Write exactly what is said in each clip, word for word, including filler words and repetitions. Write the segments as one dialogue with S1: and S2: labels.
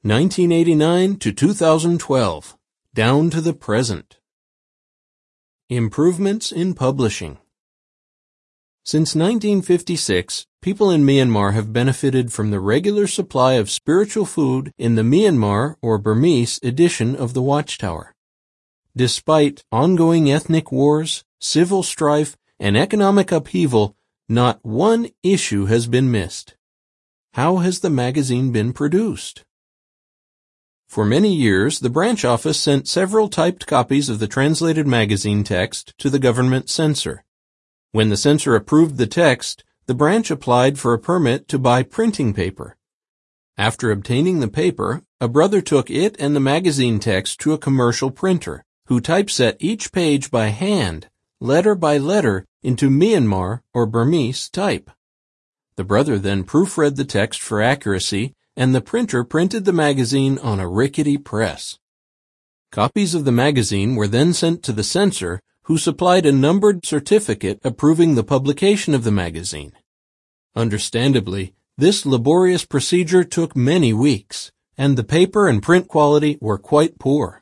S1: nineteen eighty-nine to two thousand twelve, down to the present. Improvements in publishing. Since nineteen fifty-six, people in Myanmar have benefited from the regular supply of spiritual food in the Myanmar or Burmese edition of the Watchtower. Despite ongoing ethnic wars, civil strife, and economic upheaval, not one issue has been missed. How has the magazine been produced? For many years, the branch office sent several typed copies of the translated magazine text to the government censor. When the censor approved the text, the branch applied for a permit to buy printing paper. After obtaining the paper, a brother took it and the magazine text to a commercial printer, who typeset each page by hand, letter by letter, into Myanmar or Burmese type. The brother then proofread the text for accuracy, and the printer printed the magazine on a rickety press. Copies of the magazine were then sent to the censor, who supplied a numbered certificate approving the publication of the magazine. Understandably, this laborious procedure took many weeks, and the paper and print quality were quite poor.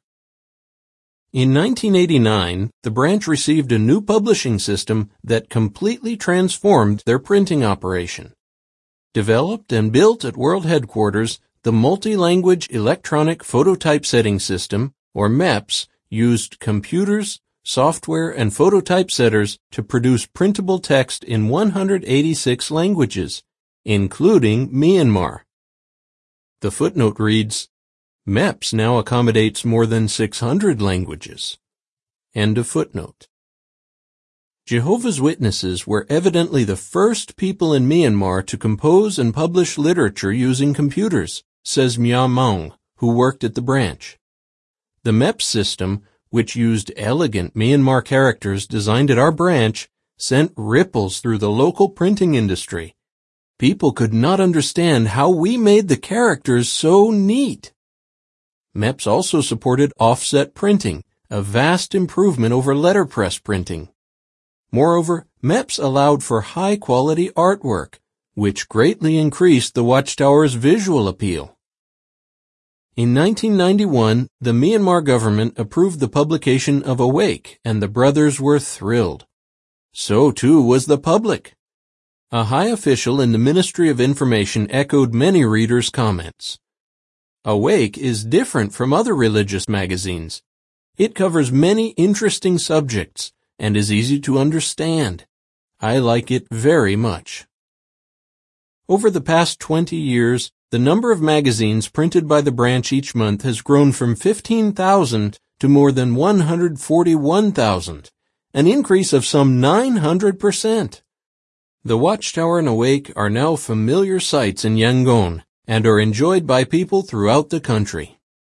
S1: In nineteen eighty-nine, the branch received a new publishing system that completely transformed their printing operation. Developed and built at World Headquarters, the Multi-Language Electronic Phototypesetting System, or MEPS, used computers, software, and phototypesetters to produce printable text in one hundred eighty-six languages, including Myanmar. The footnote reads, MEPS now accommodates more than six hundred languages. End of footnote. Jehovah's Witnesses were evidently the first people in Myanmar to compose and publish literature using computers, says Mya Maung, who worked at the branch. The MEPS system, which used elegant Myanmar characters designed at our branch, sent ripples through the local printing industry. People could not understand how we made the characters so neat. MEPS also supported offset printing, a vast improvement over letterpress printing. Moreover, MEPS allowed for high-quality artwork, which greatly increased the Watchtower's visual appeal. In nineteen ninety-one, the Myanmar government approved the publication of Awake, and the brothers were thrilled. So too was the public. A high official in the Ministry of Information echoed many readers' comments. Awake is different from other religious magazines. It covers many interesting subjects and is easy to understand. I like it very much. Over the past twenty years, the number of magazines printed by the branch each month has grown from fifteen thousand to more than one hundred forty-one thousand, an increase of some nine hundred percent. The Watchtower and Awake are now familiar sights in Yangon and are enjoyed by people throughout the country.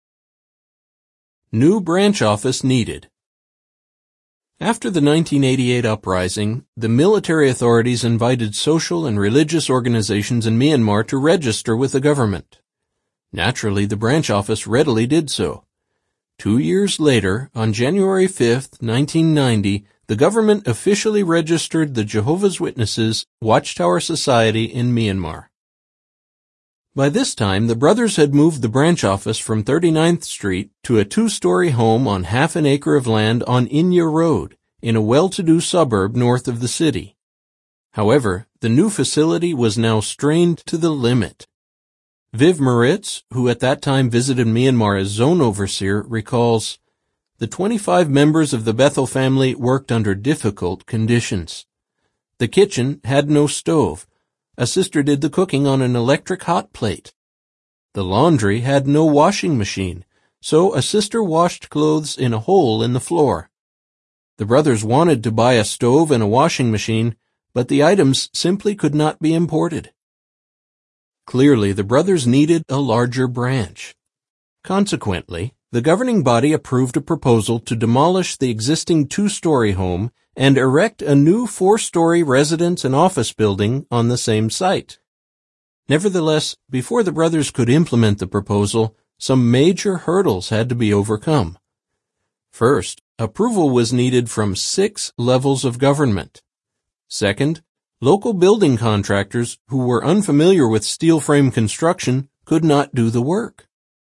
S1: New branch office needed. After the nineteen eighty-eight uprising, the military authorities invited social and religious organizations in Myanmar to register with the government. Naturally, the branch office readily did so. Two years later, on January fifth, nineteen ninety, the government officially registered the Jehovah's Witnesses Watchtower Society in Myanmar. By this time, the brothers had moved the branch office from thirty-ninth Street to a two-story home on half an acre of land on Inya Road, in a well-to-do suburb north of the city. However, the new facility was now strained to the limit. Viv Moritz, who at that time visited Myanmar as zone overseer, recalls, "The twenty-five members of the Bethel family worked under difficult conditions. The kitchen had no stove. A sister did the cooking on an electric hot plate. The laundry had no washing machine, so a sister washed clothes in a hole in the floor. The brothers wanted to buy a stove and a washing machine, but the items simply could not be imported." Clearly, the brothers needed a larger branch. Consequently, the governing body approved a proposal to demolish the existing two-story home and erect a new four-story residence and office building on the same site. Nevertheless, before the brothers could implement the proposal, some major hurdles had to be overcome. First, approval was needed from six levels of government. Second, local building contractors who were unfamiliar with steel frame construction could not do the work.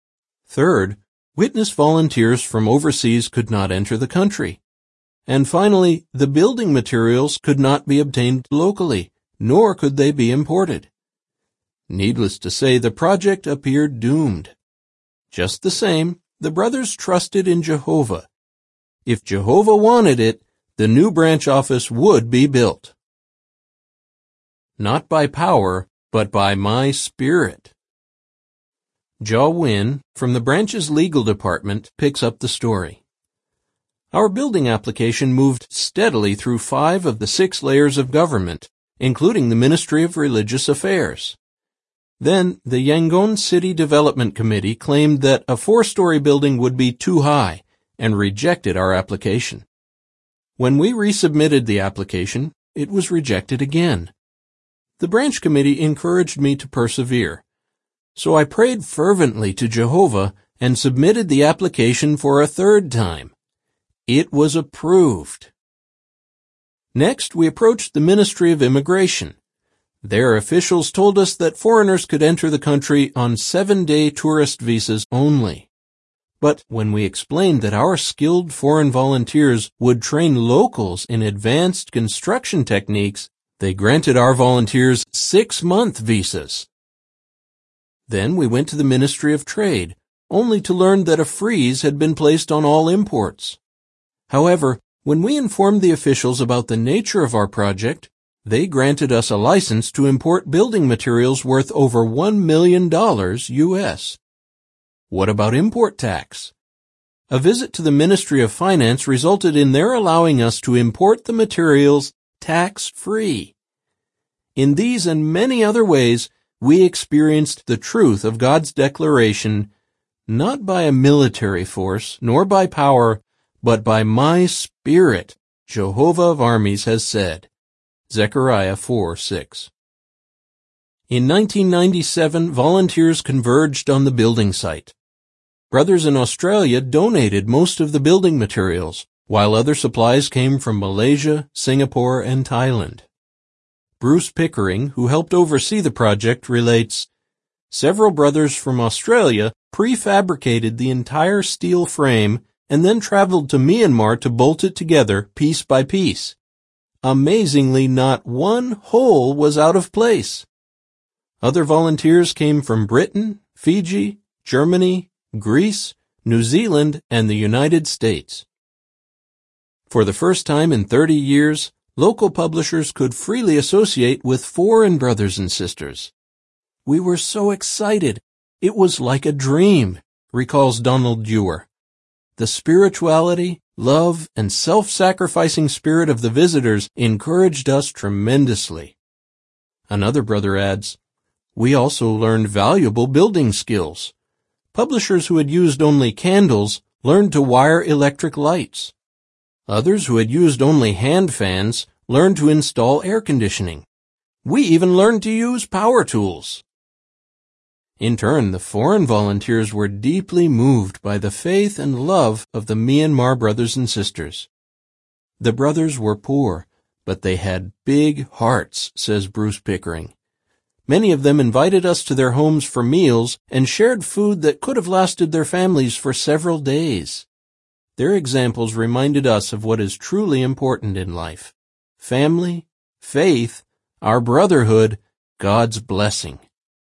S1: Third, witness volunteers from overseas could not enter the country. And finally, the building materials could not be obtained locally, nor could they be imported. Needless to say, the project appeared doomed. Just the same, the brothers trusted in Jehovah. If Jehovah wanted it, the new branch office would be built. Not by power, but by my Spirit. Ja Win, from the branch's legal department, picks up the story. Our building application moved steadily through five of the six layers of government, including the Ministry of Religious Affairs. Then, the Yangon City Development Committee claimed that a four-story building would be too high and rejected our application. When we resubmitted the application, it was rejected again. The branch committee encouraged me to persevere, so I prayed fervently to Jehovah and submitted the application for a third time. It was approved. Next, we approached the Ministry of Immigration. Their officials told us that foreigners could enter the country on seven-day tourist visas only. But when we explained that our skilled foreign volunteers would train locals in advanced construction techniques, they granted our volunteers six-month visas. Then we went to the Ministry of Trade, only to learn that a freeze had been placed on all imports. However, when we informed the officials about the nature of our project, they granted us a license to import building materials worth over one million dollars U S What about import tax? A visit to the Ministry of Finance resulted in their allowing us to import the materials tax-free. In these and many other ways, we experienced the truth of God's declaration, not by a military force, nor by power, but by my Spirit, Jehovah of Armies has said. Zechariah four six. In nineteen ninety-seven, volunteers converged on the building site. Brothers in Australia donated most of the building materials, while other supplies came from Malaysia, Singapore, and Thailand. Bruce Pickering, who helped oversee the project, relates, "Several brothers from Australia prefabricated the entire steel frame and then traveled to Myanmar to bolt it together piece by piece. Amazingly, not one hole was out of place." Other volunteers came from Britain, Fiji, Germany, Greece, New Zealand, and the United States. For the first time in thirty years, local publishers could freely associate with foreign brothers and sisters. "We were so excited. It was like a dream," recalls Donald Dewar. The spirituality, love, and self-sacrificing spirit of the visitors encouraged us tremendously. Another brother adds, "We also learned valuable building skills. Publishers who had used only candles learned to wire electric lights. Others who had used only hand fans learned to install air conditioning. We even learned to use power tools." In turn, the foreign volunteers were deeply moved by the faith and love of the Myanmar brothers and sisters. The brothers were poor, but they had big hearts, says Bruce Pickering. Many of them invited us to their homes for meals and shared food that could have lasted their families for several days. Their examples reminded us of what is truly important in life: family, faith, our brotherhood, God's blessing.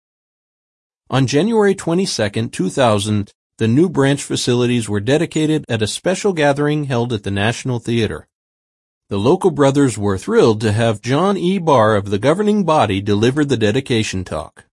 S1: On January twenty-second, two thousand, the new branch facilities were dedicated at a special gathering held at the National Theater. The local brothers were thrilled to have John E. Barr of the governing body deliver the dedication talk.